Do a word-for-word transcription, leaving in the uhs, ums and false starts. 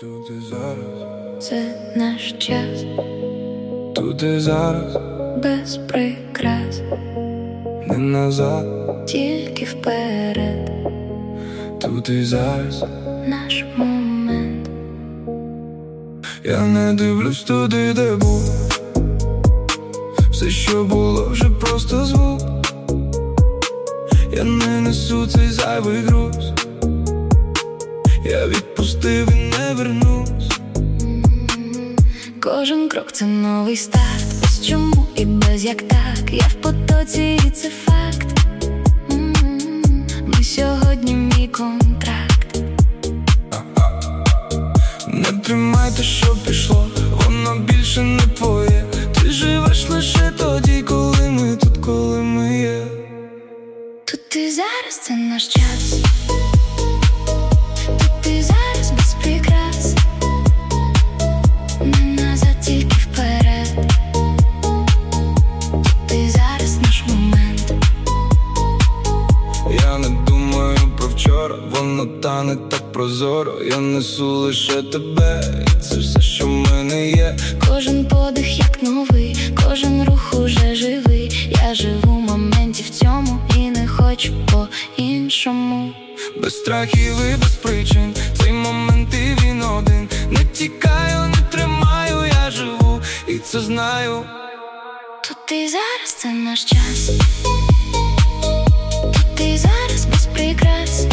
Тут і зараз, це наш час, тут і зараз, без прикрас, не назад, тільки вперед, тут і зараз. наш момент. Я не дивлюсь туди, де був. Все, що було, вже просто звук. Я не несу цей зайвий груз. Я відпустив і не вернусь. Кожен крок — це новий старт, без чому і без як так. Я в потоці, і це факт. М-м-м. Ми сьогодні мій контракт. Не тримай те, що пішло, воно більше не твоє. Ти живеш лише тоді, коли ми тут, коли ми є. Тут і зараз це наш час. Тут і зараз без прикрас, не назад, тільки вперед. Тут і зараз наш момент. Я не думаю про вчора, воно тане так прозоро. Я несу лише тебе, і це все, що в мене є. Кожен подих як новий, кожен рух уже живий. Я живу в моменті в цьому і не хочу по-іншому. Без страхів і без причин, цей момент і він один. Не тікаю, не тримаю, я живу, і це знаю. Тут і зараз це наш час. Тут і зараз без прикрас,